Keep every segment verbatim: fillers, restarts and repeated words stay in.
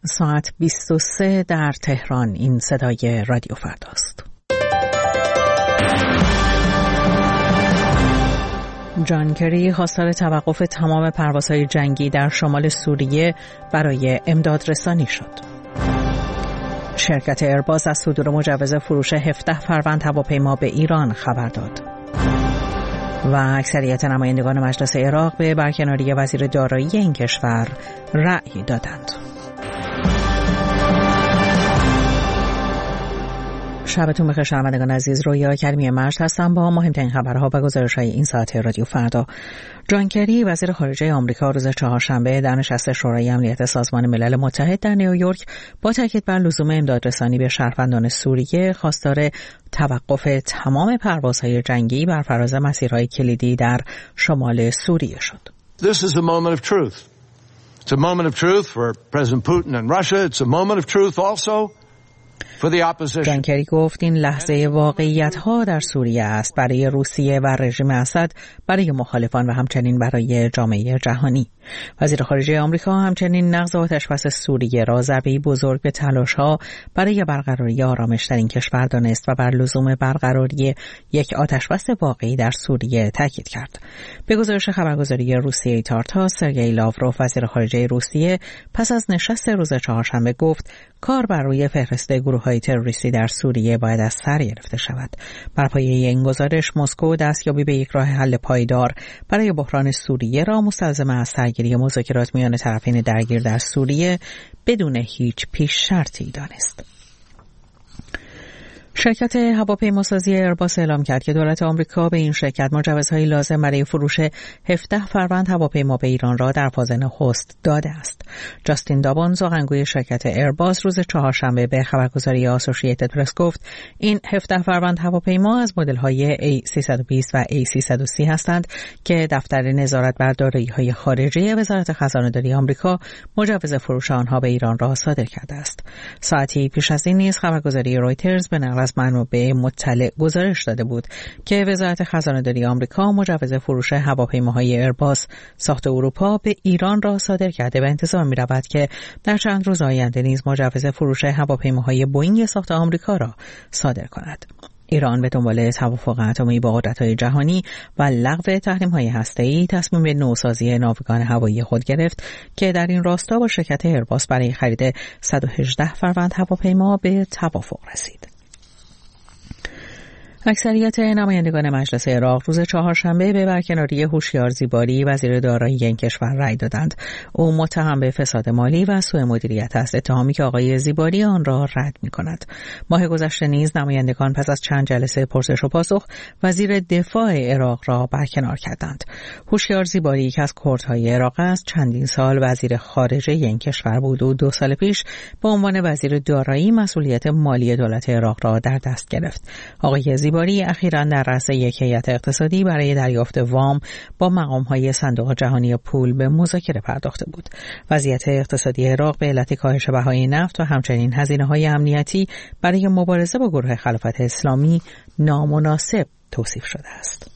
ساعت بیست و سه در تهران. این صدای رادیو فرداست. جان کری خواستار توقف تمام پروازهای جنگی در شمال سوریه برای امداد رسانی شد. شرکت ایرباس از صدور مجوز فروش هفده فروند هواپیما به ایران خبر داد. و اکثریت نمایندگان مجلس عراق به برکناری وزیر دارایی این کشور رأی دادند. شبتون بخیر شنوندگان عزیز، رویا کریمی مجد هستم با مهمترین خبرها و گزارش‌های این ساعت رادیو فردا. جان کری وزیر خارجه آمریکا روز چهارشنبه در نشست شورای امنیت سازمان ملل متحد در نیویورک با تاکید بر لزوم امدادرسانی به شهروندان سوریه خواستار توقف تمام پروازهای جنگی بر فراز مسیرهای کلیدی در شمال سوریه شد. This is a moment of truth. It's a moment of truth for President Putin and Russia. It's a moment of truth also. جان کری گفت این لحظه واقعیت‌ها در سوریه است برای روسیه و رژیم اسد، برای مخالفان و همچنین برای جامعه جهانی. وزیر خارجه آمریکا همچنین نقض آتشبس سوریه را ضربه‌ای بزرگ به تلاش‌ها برای برقراری آرامش در این کشور دانست و بر لزوم برقراری یک آتشبس واقعی در سوریه تاکید کرد. به گزارش خبرگزاری روسیه تارتاس، سرگئی لاوروف وزیر خارجه روسیه پس از نشست روز چهارشنبه گفت کار بر روی فهرست گروه‌های تروریستی در سوریه باید از سر گرفته شود. بر پایه این گزارش مسکو دستیابی به یک راه حل پایدار برای بحران سوریه را مستلزم از سرگیری مذاکرات میان طرفین درگیر در سوریه بدون هیچ پیش شرطی دانست. شرکت هواپیماسازی ایرباس اعلام کرد که دولت آمریکا به این شرکت مجوزهای لازم برای فروش هفده فروند هواپیما به ایران را در فاز نخست داده است. جاستین دابون سخنگوی شرکت ایرباس روز چهارشنبه به خبرگزاری آسوشییتد پرس گفت این هفده فروند هواپیما از مدل‌های ای سیصد و بیست و ای سیصد و سی هستند که دفتر نظارت بر دارایی‌های خارجی وزارت خزانه‌داری آمریکا مجوز فروش آنها به ایران را صادر کرده است. ساعتی پیش از این نیز خبرگزاری رویترز به نقل از منابع مطلع گزارش داده بود که وزارت خزانه‌داری آمریکا مجوز فروش هواپیماهای ایرباس ساخت اروپا به ایران را صادر کرده و انتظار می‌رود که در چند روز آینده نیز مجوز فروش هواپیماهای بوئینگ ساخت آمریکا را صادر کند. ایران به دنبال توافق اتمی با قدرت‌های جهانی و لغو تحریم‌های هسته‌ای تصمیم به نوسازی ناوگان هوایی خود گرفت که در این راستا با شرکت ایرباس برای خرید صد و هجده فروند هواپیما به توافق رسید. اکثریت نمایندگان مجلس عراق روز چهارشنبه به برکناری هوشیار زیباری وزیر دارایی این کشور رأی دادند. او متهم به فساد مالی و سوء مدیریت است، اتهامی که آقای زیباری آن را رد می‌کند. ماه گذشته نیز نمایندگان پس از چند جلسه پرسش و پاسخ وزیر دفاع عراق را برکنار کردند. هوشیار زیباری که از کردهای عراق است، چندین سال وزیر خارجه این کشور بود و دو سال پیش به عنوان وزیر دارایی مسئولیت مالی دولت عراق را در دست گرفت. آقای زیباری اخیراً در رأس یک هیئت اقتصادی برای دریافت وام با مقام‌های صندوق جهانی پول به مذاکره پرداخته بود. وضعیت اقتصادی عراق به علت کاهش بهای نفت و همچنین هزینه‌های امنیتی برای مبارزه با گروه خلافت اسلامی نامناسب توصیف شده است.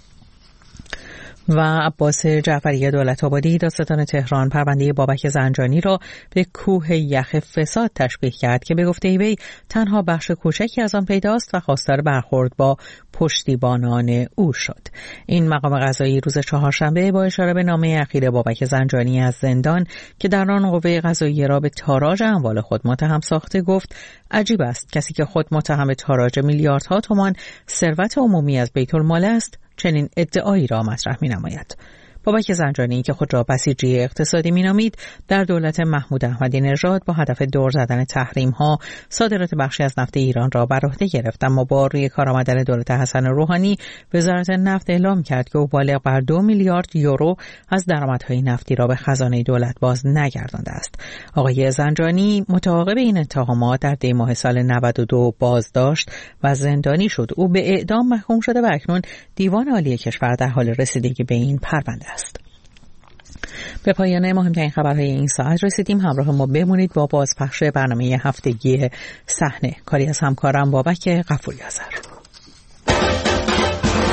و عباس جعفری دولت‌آبادی دادستان تهران پرونده بابک زنجانی را به کوه یخ فساد تشبیه کرد که به گفته وی تنها بخش کوچکی از آن پیداست و خواستار برخورد با پشتیبانان او شد. این مقام قضایی روز چهارشنبه با اشاره به نامه اخیر بابک زنجانی از زندان که در آن قوه قضاییه را به تاراج اموال خود متهم ساخته گفت عجیب است کسی که خود متهم به تاراج میلیاردها تومان ثروت عمومی از بیت المال است چنین ادعایی را مطرح می‌نماید. بابک زنجانی که خود را بسیجی اقتصادی می‌نامید در دولت محمود احمدی نژاد با هدف دور زدن تحریم‌ها صادرات بخشی از نفت ایران را بر عهده گرفت، اما با روی کار آمدن دولت حسن روحانی وزارت نفت اعلام کرد که او بالغ بر دو میلیارد یورو از درآمدهای نفتی را به خزانه دولت باز نگردانده است. آقای زنجانی متعاقب این اتهامات در دی ماه سال نود و دو بازداشت و زندانی شد. او به اعدام محکوم شده و اکنون دیوان عالی کشور در حال رسیدگی به این پرونده است. به پایان مهمترین خبرهای این ساعت رسیدیم. همراه ما بمونید با بازپخش برنامه هفتگی صحنه، کاری از همکارم بابک غفوری آذر.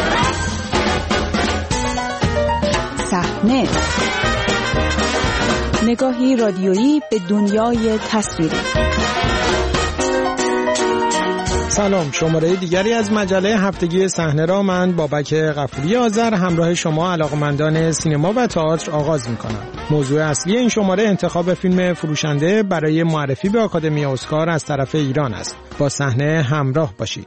صحنه نگاهی رادیویی به دنیای تصویری. سلام، شماره دیگری از مجله هفتگی صحنه را من بابک غفوری آذر همراه شما علاقمندان سینما و تئاتر آغاز می‌کنم. موضوع اصلی این شماره انتخاب فیلم فروشنده برای معرفی به آکادمی اسکار از طرف ایران است. با صحنه همراه باشید.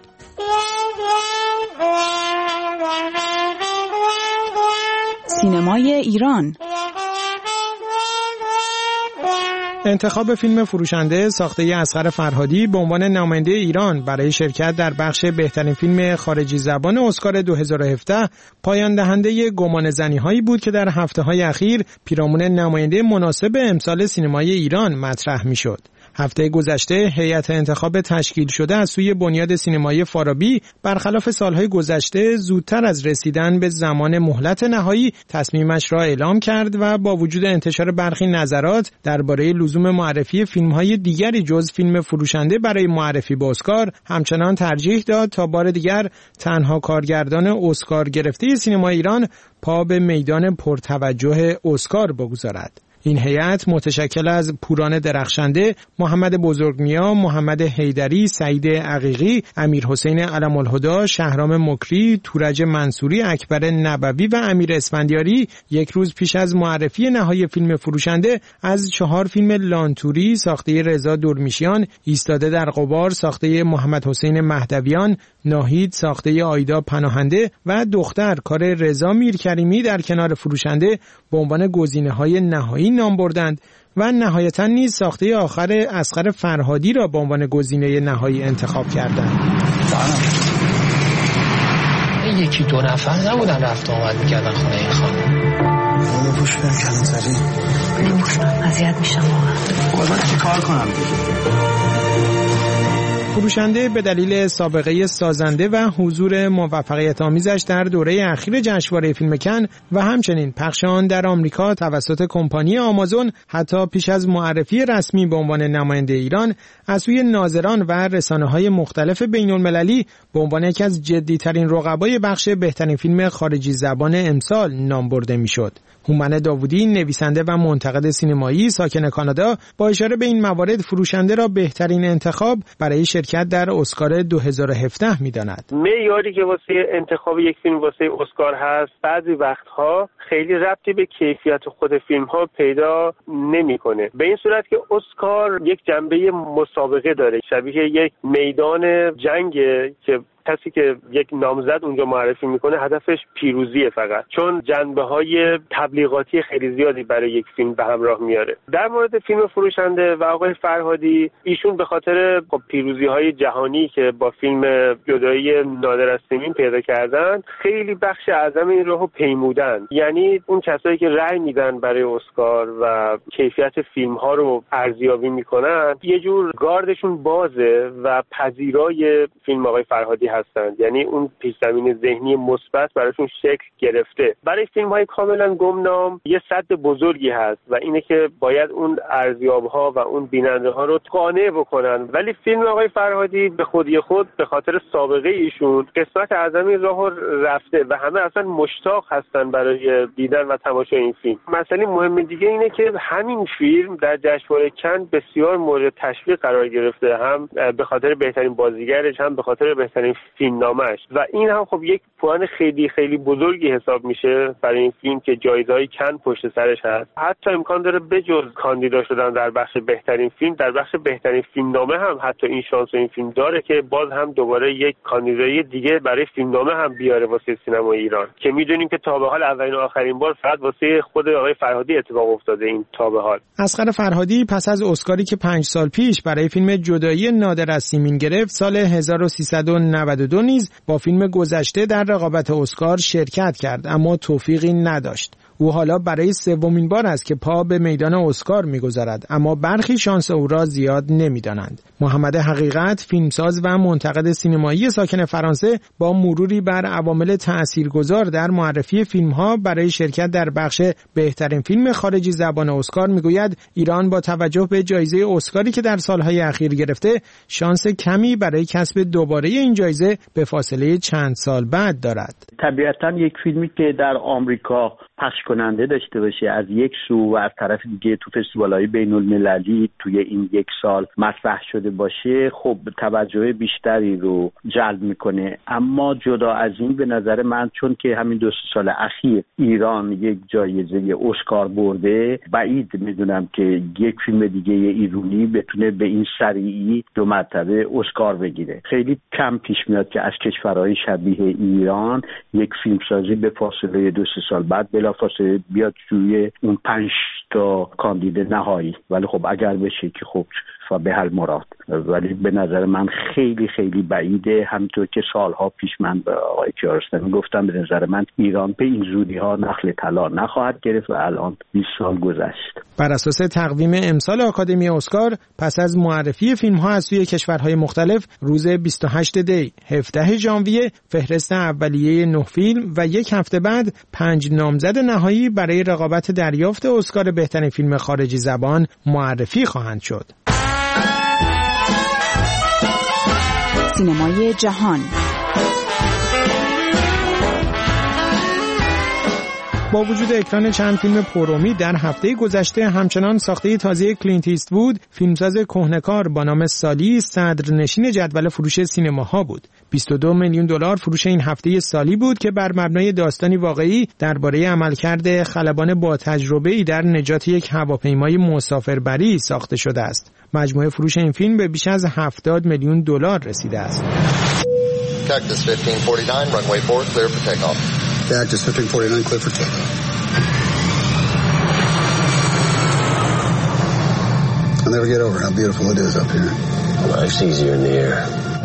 سینمای ایران. انتخاب فیلم فروشنده ساخته اصغر فرهادی به عنوان نماینده ایران برای شرکت در بخش بهترین فیلم خارجی زبان اسکار دو هزار و هفده پایان دهنده گمانه‌زنی‌هایی بود که در هفته‌های اخیر پیرامون نماینده مناسب امسال سینمای ایران مطرح می‌شد. هفته گذشته هیئت انتخاب تشکیل شده از سوی بنیاد سینمایی فارابی برخلاف سالهای گذشته زودتر از رسیدن به زمان مهلت نهایی تصمیمش را اعلام کرد و با وجود انتشار برخی نظرات درباره لزوم معرفی فیلم‌های دیگری جز فیلم فروشنده برای معرفی به اسکار همچنان ترجیح داد تا بار دیگر تنها کارگردان اسکار گرفته سینما ایران پا به میدان پرتوجه اسکار بگذارد. این هیئت متشکل از پوران درخشنده، محمد بزرگنیا، محمد حیدری، سعید عقیقی، امیر حسین علم الهدی، شهرام مکری، تورج منصوری، اکبر نبوی و امیر اسفندیاری یک روز پیش از معرفی نهایی فیلم فروشنده از چهار فیلم لانتوری ساخته رضا دورمیشیان، ایستاده در غبار ساخته محمد حسین مهدویان، ناهید ساخته آیدا پناهنده و دختر کار رضا میرکریمی در کنار فروشنده به عنوان گزینه‌های نهایی نام بردند و نهایتاً نیز ساخته آخر اصغر فرهادی را به عنوان گزینه نهایی انتخاب کردند. یکی دو نفر نبودن رفت آمد می‌کردن خونه این خانم. اونو پوش برم کلانتری. نمی‌تونم، اذیت میشم واقعا. خودم چی کار کنم دیگه؟ فروشنده به دلیل سابقه سازنده و حضور موفقیت آمیزش در دوره اخیر جشنواره فیلم کن و همچنین پخش آن در آمریکا توسط کمپانی آمازون حتی پیش از معرفی رسمی به عنوان نماینده ایران از سوی ناظران و رسانه‌های مختلف بین‌المللی به عنوان یکی از جدی‌ترین رقبای بخش بهترین فیلم خارجی زبان امسال نام برده می‌شد. هومن داوودی، نویسنده و منتقد سینمایی ساکن کانادا، با اشاره به این موارد فروشنده را بهترین انتخاب برای شرکت در اسکار دو هزار و هفده می‌داند. معیاری که واسه انتخاب یک فیلم واسه اسکار هست بعضی وقتها خیلی ربطی به کیفیت خود فیلم‌ها پیدا نمی‌کنه. به این صورت که اسکار یک جنبه مسابقه داره، شبیه یک میدان جنگه که کسی که یک نامزد اونجا معرفی میکنه هدفش پیروزیه فقط، چون جنبه‌های تبلیغاتی خیلی زیادی برای یک فیلم به همراه میاره. در مورد فیلم فروشنده و آقای فرهادی، ایشون به خاطر خب پیروزی‌های جهانی که با فیلم جدایی نادر از سیمین پیدا کردن خیلی بخش اعظم این راهو پیمودن. یعنی اون کسایی که رأی میدن برای اسکار و کیفیت فیلم‌ها رو ارزیابی میکنن یه جور گاردشون بازه و پذیرای فیلم آقای فرهادی هستند. یعنی اون پیش زمین ذهنی مثبت براشون شکل گرفته. برای فیلم‌های کاملا گمنام یه سد بزرگی هست و اینه که باید اون ارزیاب‌ها و اون بیننده‌ها رو قانع بکنن. ولی فیلم آقای فرهادی به خودی خود به خاطر سابقه ایشون قسمت اعظم این راهو رفته و همه اصلا مشتاق هستن برای دیدن و تماشای این فیلم. مسئله مهم دیگه اینه که همین فیلم در جشنواره کن بسیار مورد تشویق قرار گرفته، هم به خاطر بهترین بازیگرش هم به خاطر بهترین فیلمنامه‌اش و این هم خب یک پوان خیلی خیلی بزرگی حساب میشه برای این فیلم که جایزه‌های کن پشت سرش هست. حتی امکان داره بجز کاندیدا شدن در بخش بهترین فیلم، در بخش بهترین فیلمنامه هم حتی این شانس و این فیلم داره که باز هم دوباره یک کاندیدایی دیگه برای فیلمنامه هم بیاره واسه سینمای ایران که میدونیم که تا به حال اولین و آخرین بار فقط واسه خود آقای فرهادی اتفاق افتاده. این تا به حال اصغر فرهادی پس از اسکاری که پنج سال پیش برای فیلم جدایی نادر از سیمین گرفت، سال هزار و سیصد و نود و دو نیز با فیلم گذشته در رقابت اسکار شرکت کرد اما توفیقی نداشت. او حالا برای سومین بار است که پا به میدان اسکار می‌گذارد، اما برخی شانس او را زیاد نمی‌دانند. محمد حقیقت، فیلمساز و منتقد سینمایی ساکن فرانسه، با مروری بر عوامل تأثیرگذار در معرفی فیلم‌ها برای شرکت در بخش بهترین فیلم خارجی زبان اسکار می‌گوید ایران با توجه به جایزه اسکاری که در سال‌های اخیر گرفته، شانس کمی برای کسب دوباره این جایزه به فاصله چند سال بعد دارد. طبیعتاً یک فیلمی که در آمریکا پخش کننده داشته باشه از یک سو و از طرف دیگه تو فستیوال‌های بین‌المللی توی این یک سال مطرح شده باشه، خب توجه بیشتری رو جلب میکنه. اما جدا از این به نظر من چون که همین دو سال اخیر ایران یک جایزه اسکار برده، بعید میدونم که یک فیلم دیگه ایرانی بتونه به این سریعی دو مرتبه اسکار بگیره. خیلی کم پیش میاد که از کشورهای شبیه ایران یک فیلمسازی به فاصله دو سه سال بعد بلافاصله بیاد توی اون پنج تا کاندید نهایی. ولی خب اگر بشه که خب به حل مراد، ولی به نظر من خیلی خیلی بعیده. همونطور که سالها پیش من به آقای کیارستمی گفتم، به نظر من ایران به این زودی ها نخل طلا نخواهد گرفت و الان بیست سال گذشت. بر اساس تقویم امسال آکادمی اسکار، پس از معرفی فیلم ها از سوی کشورهای مختلف، روز بیست و هشتم دی هفدهم ژانویه فهرست اولیه نه فیلم و یک هفته بعد پنج نامزد نهایی برای رقابت دریافت اسکار بهترین فیلم خارجی زبان معرفی خواهند شد. سینمای جهان. با وجود اکران چند فیلم پرامید در هفته گذشته، همچنان ساخته تازه کلینت ایستوود، فیلمساز کهنه‌کار با نام سالی، صدرنشین جدول فروش سینماها بود. بیست و دو میلیون دلار فروش این هفته سالی بود که بر مبنای داستانی واقعی درباره عملکرد خلبان با تجربه‌ای در نجات یک هواپیمای مسافربری ساخته شده است. مجموع فروش این فیلم به بیش از هفتاد میلیون دلار رسیده است. Cactus fifteen forty-nine, runway four, clear for takeoff. Cactus fifteen forty-nine, clear for takeoff. I'll never get over how beautiful it is up here. Life's easier in the air.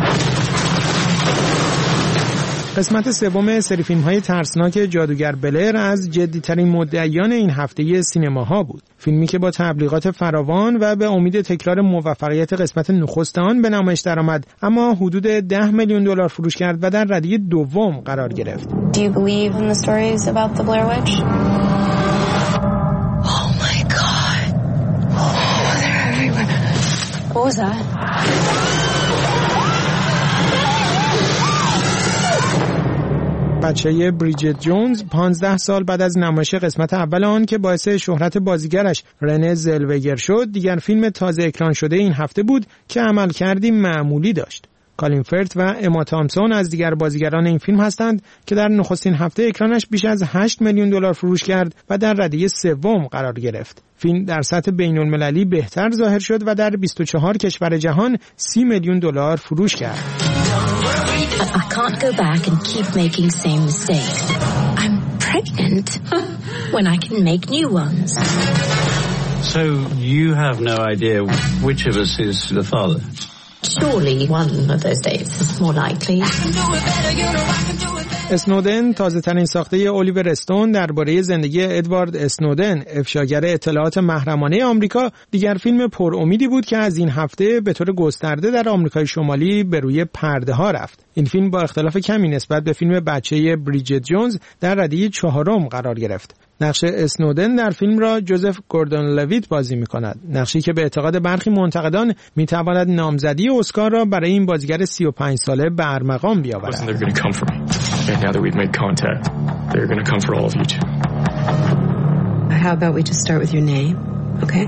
قسمت سوم سری فیلم‌های ترسناک جادوگر بلر از جدی‌ترین مدعیان این هفته سینماها بود. فیلمی که با تبلیغات فراوان و به امید تکرار موفقیت قسمت نخست آن به نمایش درآمد، اما حدود ده میلیون دلار فروش کرد و در رده‌ی دوم قرار گرفت. Do you believe in the stories about the Blair Witch? Oh my God. Oh, they're everywhere. What was that? بچه بریجت جونز پانزده سال بعد از نمایش قسمت اول آن که باعث شهرت بازیگرش رنه زلوگر شد، دیگر فیلم تازه اکران شده این هفته بود که عملکردی معمولی داشت. کالین فرت و اما تامسون از دیگر بازیگران این فیلم هستند که در نخستین هفته اکرانش بیش از هشت میلیون دلار فروش کرد و در رده سوم قرار گرفت. فیلم در سطح بین‌المللی بهتر ظاهر شد و در بیست و چهار کشور جهان سی میلیون دلار فروش کرد. I can't go back and keep making same mistakes. I'm pregnant when I can make new ones. So you have no idea which of us is the father? Surely one of those days is more likely. اسنودن، تازه ترین ساخته اولیور استون درباره زندگی ادوارد اسنودن، افشاگر اطلاعات محرمانه آمریکا، دیگر فیلم پر امیدی بود که از این هفته به طور گسترده در آمریکای شمالی به روی پرده ها رفت. این فیلم با اختلاف کمی نسبت به فیلم بچه بریجت جونز در رده چهارم قرار گرفت. نقش اسنودن در فیلم را جوزف گوردون لویت بازی می‌کند، نقشی که به اعتقاد برخی منتقدان می‌تواند نامزدی اسکار را برای این بازیگر سی و پنج ساله به ارمغان بیاورد. Now that we've made contact, they're going to come for all of you too. How about we just start with your name, okay?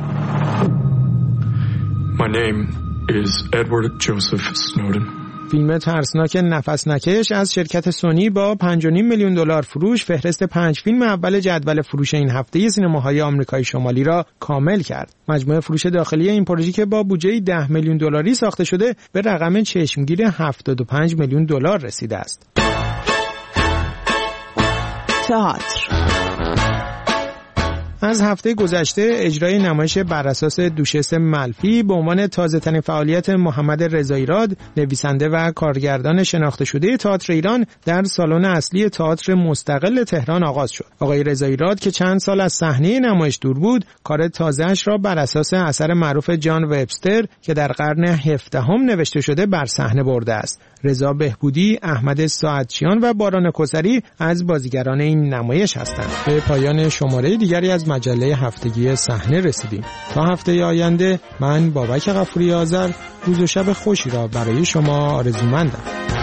My name is Edward Joseph Snowden. فیلم ترسناک نفس نکش از شرکت سونی با پنج و نیم میلیون دلار فروش فهرست پنج فیلم اول جدول فروش این هفته سینماهای آمریکای شمالی را کامل کرد. مجموع فروش داخلی این پروژه که با بودجه ده میلیون دلاری ساخته شده به رقم چشمگیر هفتاد و پنج میلیون دلار رسیده است. تئاتر. از هفته گذشته اجرای نمایش بر اساس دوشس ملفی به عنوان تازه‌ترین فعالیت محمد رضاییراد، نویسنده و کارگردان شناخته شده تئاتر ایران، در سالن اصلی تئاتر مستقل تهران آغاز شد. آقای رضاییراد که چند سال از صحنه نمایش دور بود، کار تازه‌اش را بر اساس اثر معروف جان وبستر که در قرن هفدهم نوشته شده بر صحنه برده است. رضا بهبودی، احمد ساعتچیان و باران کسری از بازیگران این نمایش هستند. به پایان شماره دیگری از مجله هفتگی صحنه رسیدیم. تا هفته آینده من بابک غفوری آذر روز و شب خوشی را برای شما آرزومندم.